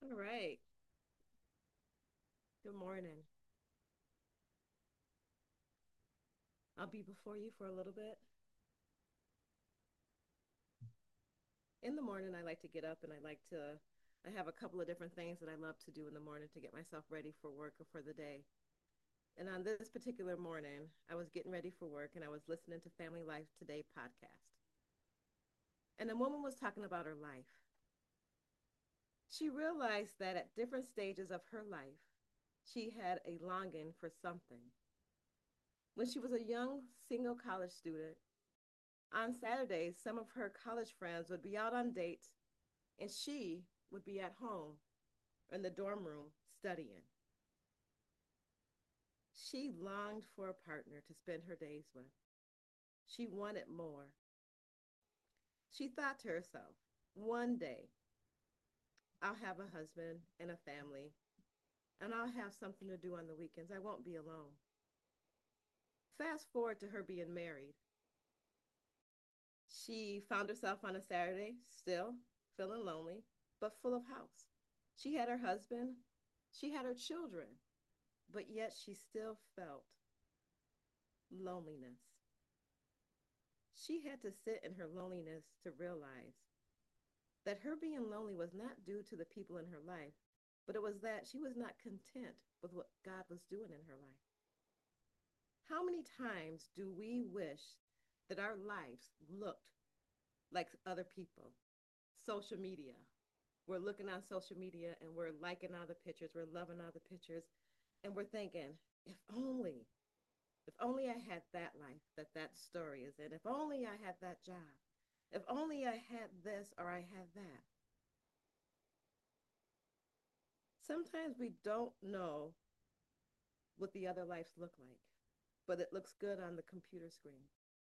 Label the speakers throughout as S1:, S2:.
S1: All right. Good morning. I'll be before you for a little bit. In the morning, I like to get up and I have a couple of different things that I love to do in the morning to get myself ready for work or for the day. And on this particular morning, I was getting ready for work and I was listening to Family Life Today podcast. And a woman was talking about her life. She realized that at different stages of her life, she had a longing for something. When she was a young single college student, on Saturdays, some of her college friends would be out on dates, and she would be at home in the dorm room studying. She longed for a partner to spend her days with. She wanted more. She thought to herself, one day I'll have a husband and a family, and I'll have something to do on the weekends. I won't be alone. Fast forward to her being married. She found herself on a Saturday still feeling lonely, but full of house. She had her husband, she had her children, but yet she still felt loneliness. She had to sit in her loneliness to realize that her being lonely was not due to the people in her life, but it was that she was not content with what God was doing in her life. How many times do we wish that our lives looked like other people? Social media. We're looking on social media and we're liking all the pictures, we're loving all the pictures, and we're thinking, if only, if only I had that life that that story is in. If only I had that job. If only I had this or I had that. Sometimes we don't know what the other lives look like, but it looks good on the computer screen.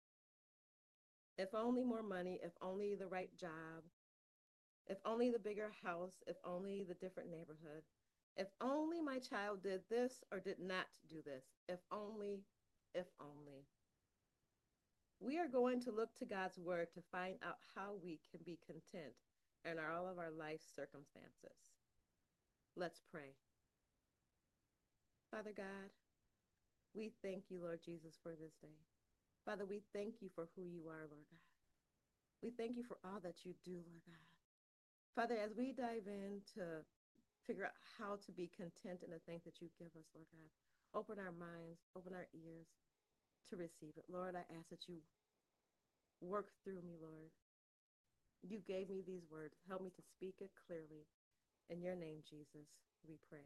S1: If only more money, if only the right job, if only the bigger house, if only the different neighborhood, if only my child did this or did not do this, if only, if only. We are going to look to God's word to find out how we can be content in all of our life circumstances. Let's pray. Father God, we thank you, Lord Jesus, for this day. Father, we thank you for who you are, Lord God. We thank you for all that you do, Lord God. Father, as we dive in to figure out how to be content in the things that you give us, Lord God, open our minds, open our ears to receive it. Lord, I ask that you work through me, Lord. You gave me these words. Help me to speak it clearly. In your name, Jesus, we pray.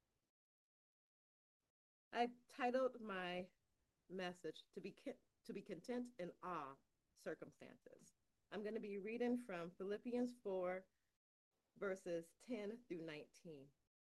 S1: I titled my message to be content in all circumstances. I'm going to be reading from Philippians 4 verses 10 through 19.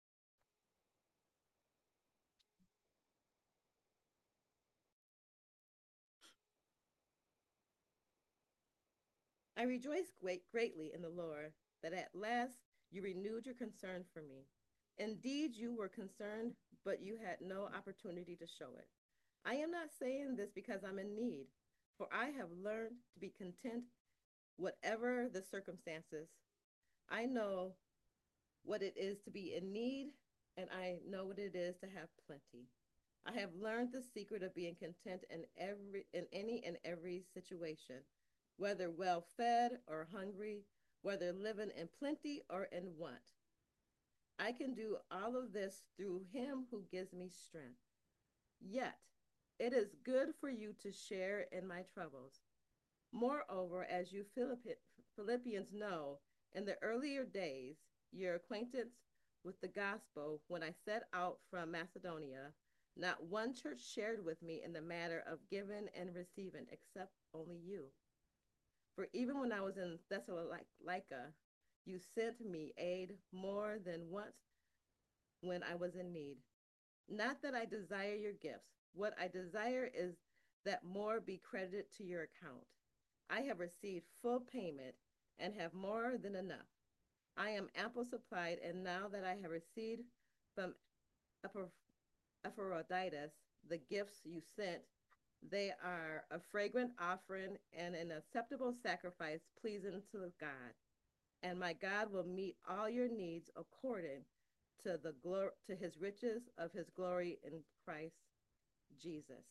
S1: I rejoice greatly in the Lord that at last you renewed your concern for me. Indeed, you were concerned, but you had no opportunity to show it. I am not saying this because I'm in need, for I have learned to be content whatever the circumstances. I know what it is to be in need, and I know what it is to have plenty. I have learned the secret of being content in any and every situation, whether well fed or hungry, whether living in plenty or in want. I can do all of this through him who gives me strength. Yet, it is good for you to share in my troubles. Moreover, as you Philippians know, in the earlier days, your acquaintance with the gospel, when I set out from Macedonia, not one church shared with me in the matter of giving and receiving except only you. For even when I was in Thessalonica, you sent me aid more than once when I was in need. Not that I desire your gifts. What I desire is that more be credited to your account. I have received full payment and have more than enough. I am ample supplied, and now that I have received from Epaphroditus the gifts you sent, they are a fragrant offering and an acceptable sacrifice pleasing to God. and my God will meet all your needs according to his riches of his glory in Christ Jesus.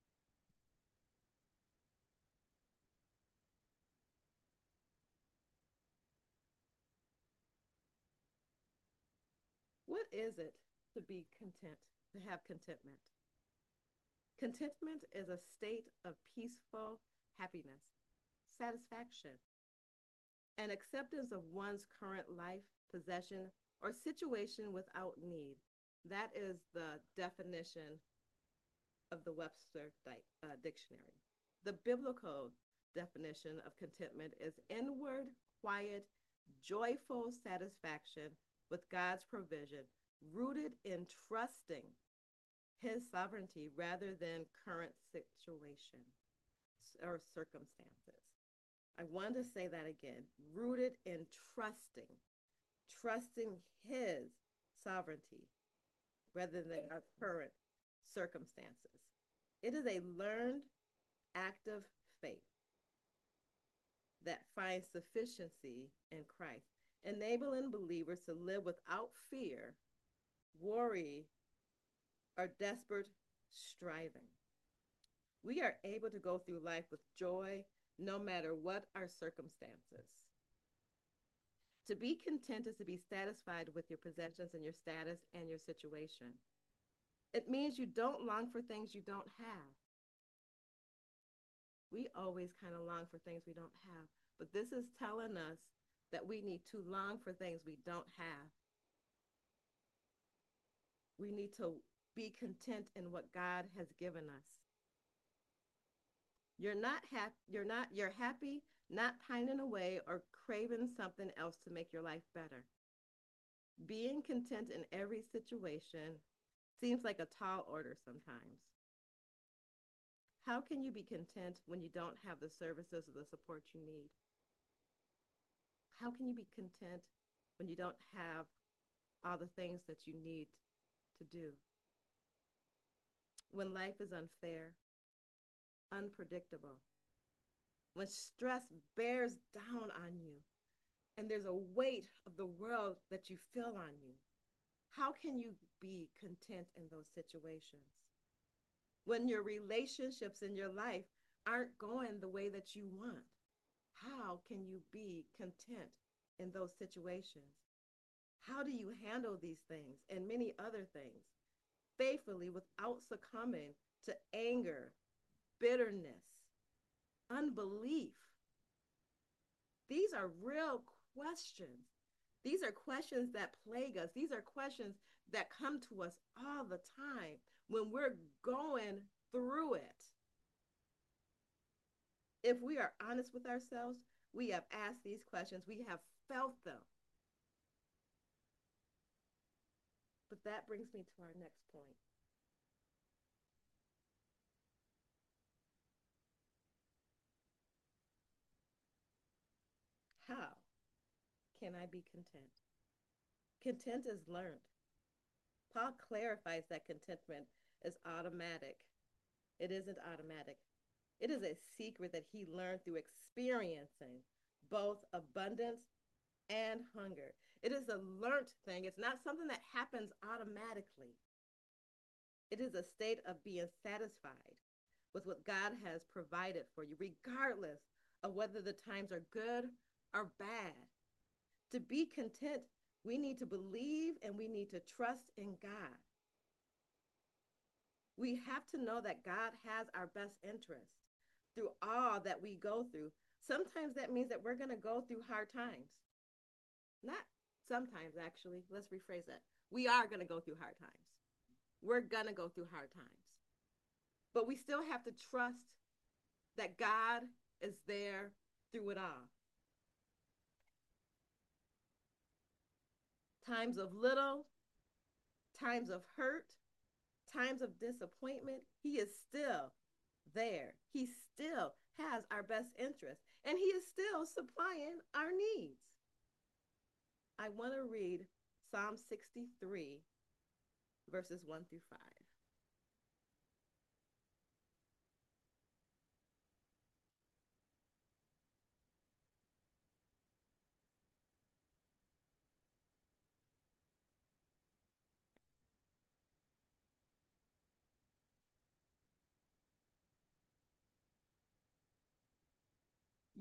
S1: What is it to be content, to have contentment? Contentment is a state of peaceful happiness, satisfaction, and acceptance of one's current life, possession, or situation without need. That is the definition of the Webster Dictionary. The biblical definition of contentment is inward, quiet, joyful satisfaction with God's provision, rooted in trusting his sovereignty rather than current situation or circumstances. I want to say that again, rooted in trusting his sovereignty rather than our current circumstances. It is a learned active faith that finds sufficiency in Christ, enabling believers to live without fear, worry, or desperate striving. We are able to go through life with joy no matter what our circumstances. To be content is to be satisfied with your possessions and your status and your situation. It means you don't long for things you don't have. We always kind of long for things we don't have, but this is telling us that we need to long for things we don't have. We need to be content in what God has given us. You're happy, not pining away or craving something else to make your life better. Being content in every situation seems like a tall order sometimes. How can you be content when you don't have the services or the support you need? How can you be content when you don't have all the things that you need to do? When life is unfair, unpredictable, when stress bears down on you, and there's a weight of the world that you feel on you, how can you be content in those situations? When your relationships in your life aren't going the way that you want, how can you be content in those situations? How do you handle these things and many other things faithfully without succumbing to anger, bitterness, unbelief? These are real questions. These are questions that plague us. These are questions that come to us all the time when we're going through it. If we are honest with ourselves, we have asked these questions, we have felt them. But that brings me to our next point. How can I be content? Content is learned. Paul clarifies that contentment is automatic. It isn't automatic. It is a secret that he learned through experiencing both abundance and hunger. It is a learned thing. It's not something that happens automatically. It is a state of being satisfied with what God has provided for you, regardless of whether the times are good or bad. To be content, we need to believe and we need to trust in God. We have to know that God has our best interest through all that we go through. Sometimes that means that we're going to go through hard times. Not sometimes, actually. Let's rephrase that. We are going to go through hard times. We're going to go through hard times. But we still have to trust that God is there through it all. Times of little, times of hurt, times of disappointment, he is still there. He still has our best interest, and he is still supplying our needs. I want to read Psalm 63, verses 1 through 5.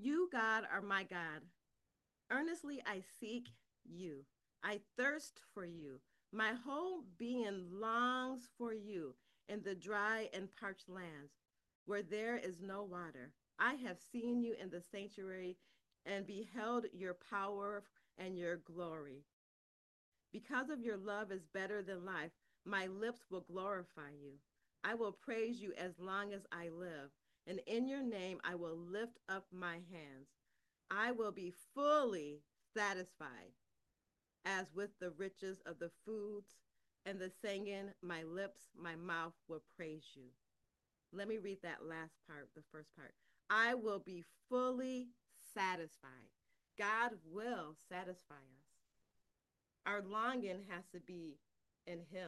S1: You, God, are my God. Earnestly I seek you. I thirst for you. My whole being longs for you in the dry and parched lands where there is no water. I have seen you in the sanctuary and beheld your power and your glory. Because of your love is better than life, my lips will glorify you. I will praise you as long as I live, and in your name I will lift up my hands. I will be fully satisfied as with the riches of the foods and the singing, my lips, my mouth will praise you. Let me read that last part, the first part. I will be fully satisfied. God will satisfy us. Our longing has to be in Him.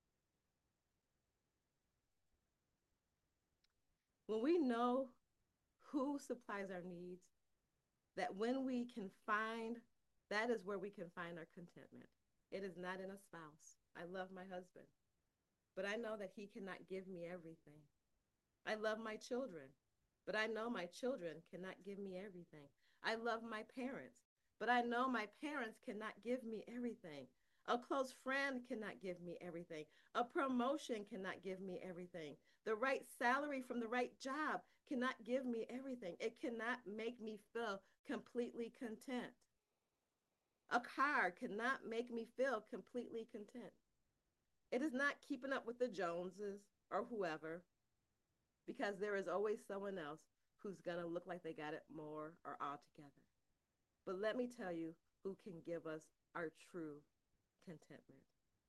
S1: When we know who supplies our needs, that when we can find, that is where we can find our contentment. It is not in a spouse. I love my husband, but I know that he cannot give me everything. I love my children, but I know my children cannot give me everything. I love my parents, but I know my parents cannot give me everything. A close friend cannot give me everything. A promotion cannot give me everything. The right salary from the right job cannot give me everything. It cannot make me feel completely content. A car cannot make me feel completely content. It is not keeping up with the Joneses or whoever, because there is always someone else who's going to look like they got it more or all together. But let me tell you who can give us our true contentment.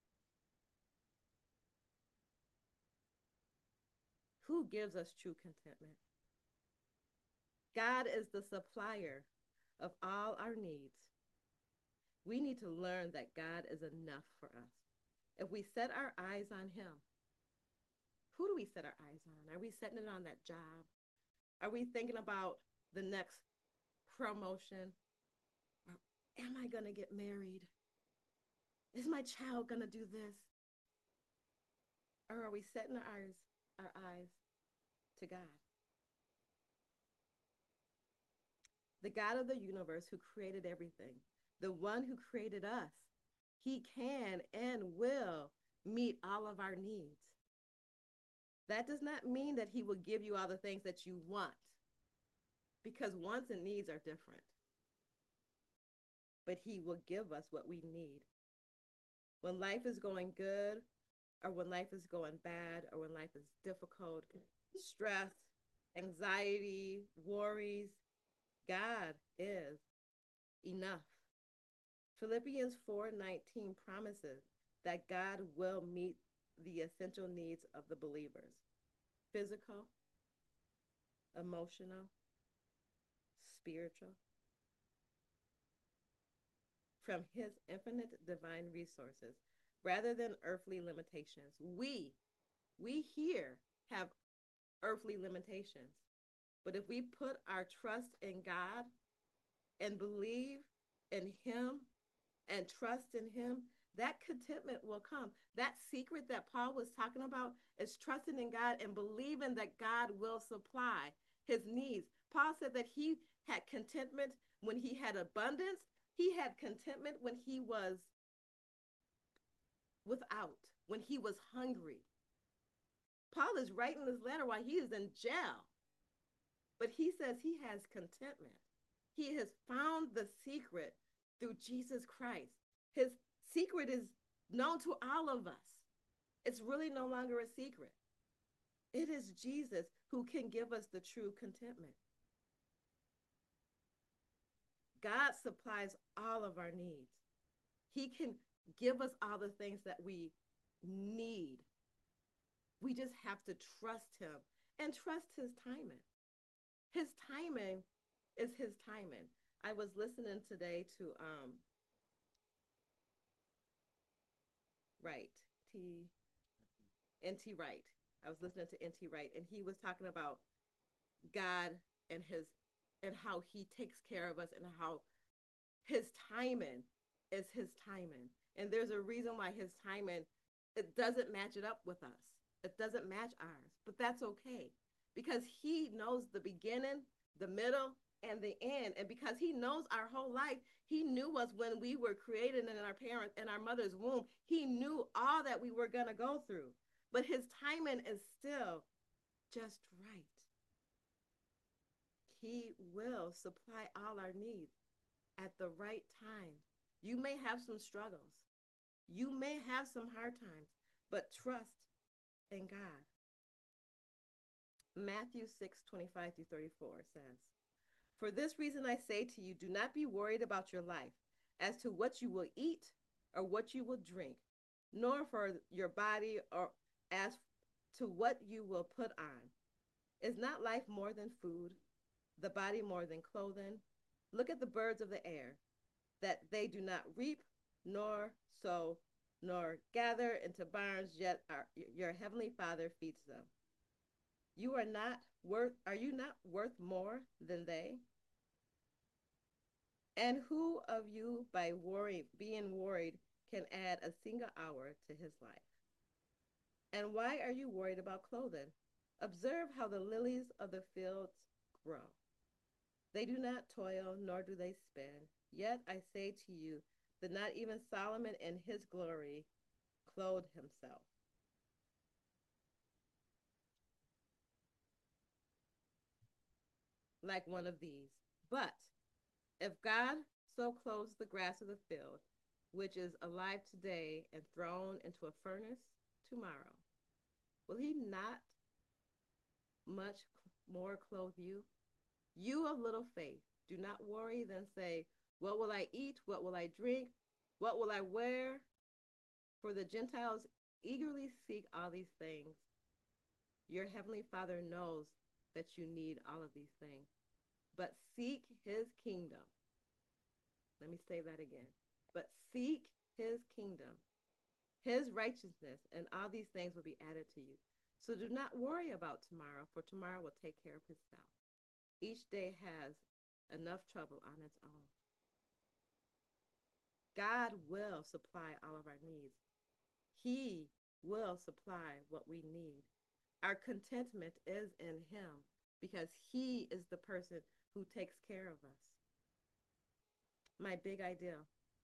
S1: Who gives us true contentment? God is the supplier of all our needs. We need to learn that God is enough for us. If we set our eyes on Him, who do we set our eyes on? Are we setting it on that job? Are we thinking about the next promotion? Or am I going to get married? Is my child going to do this? Or are we setting our eyes to God? The God of the universe who created everything, the one who created us, He can and will meet all of our needs. That does not mean that He will give you all the things that you want, because wants and needs are different. But He will give us what we need. When life is going good, or when life is going bad, or when life is difficult, stress, anxiety, worries, God is enough. Philippians 4:19 promises that God will meet the essential needs of the believers: physical, emotional, spiritual, from His infinite divine resources rather than earthly limitations. We here have earthly limitations. But if we put our trust in God and believe in Him and trust in Him, that contentment will come. That secret that Paul was talking about is trusting in God and believing that God will supply his needs. Paul said that he had contentment when he had abundance. He had contentment when he was without, when he was hungry. Paul is writing this letter while he is in jail, but he says he has contentment. He has found the secret through Jesus Christ. His secret is known to all of us. It's really no longer a secret. It is Jesus who can give us the true contentment. God supplies all of our needs. He can give us all the things that we need. We just have to trust Him and trust His timing. His timing is His timing. I was listening today to N.T. Wright. I was listening to N.T. Wright, and he was talking about God and how He takes care of us, and how His timing is His timing. And there's a reason why His timing, it doesn't match it up with us. It doesn't match ours, but that's okay, because He knows the beginning, the middle, and the end. And because he knows our whole life, he knew us when we were created in our parents in our mother's womb. He knew all that we were going to go through. But his timing is still just right. He will supply all our needs at the right time. You may have some struggles. You may have some hard times, but trust in God. Matthew 6:25 through 34 says, "For this reason I say to you, do not be worried about your life as to what you will eat or what you will drink, nor for your body or as to what you will put on. Is not life more than food, the body more than clothing? Look at the birds of the air, that they do not reap, nor sow, nor gather into barns, yet your heavenly Father feeds them. Are you not worth more than they? And who of you by being worried can add a single hour to his life? And why are you worried about clothing? Observe how the lilies of the fields grow. They do not toil, nor do they spin. Yet I say to you that not even Solomon in his glory clothed himself like one of these. But if God so clothes the grass of the field, which is alive today and thrown into a furnace tomorrow, will he not much more clothe you? You of little faith, do not worry, then say, what will I eat? What will I drink? What will I wear? For the Gentiles eagerly seek all these things. Your heavenly Father knows that you need all of these things. But seek his kingdom. Let me say that again. But seek his kingdom, his righteousness, and all these things will be added to you. So do not worry about tomorrow, for tomorrow will take care of itself. Each day has enough trouble on its own. God will supply all of our needs. He will supply what we need. Our contentment is in him because he is the person who takes care of us. My big ideal.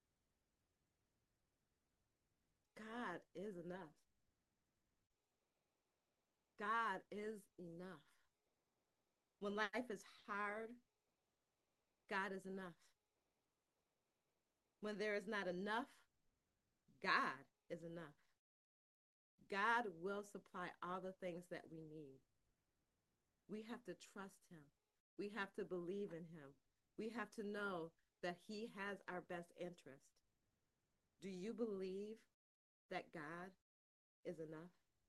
S1: God is enough. God is enough. When life is hard, God is enough. When there is not enough, God is enough. God will supply all the things that we need. We have to trust him. We have to believe in him. We have to know that he has our best interest. Do you believe that God is enough?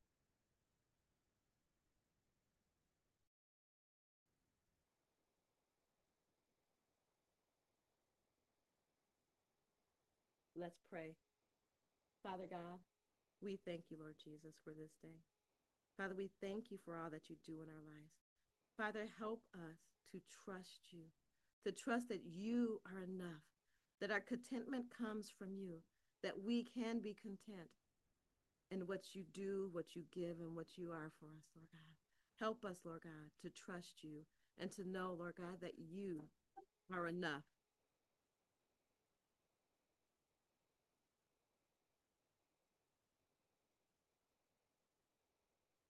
S1: Let's pray. Father God, we thank you, Lord Jesus, for this day. Father, we thank you for all that you do in our lives. Father, help us to trust you, to trust that you are enough, that our contentment comes from you, that we can be content in what you do, what you give, and what you are for us, Lord God. Help us, Lord God, to trust you and to know, Lord God, that you are enough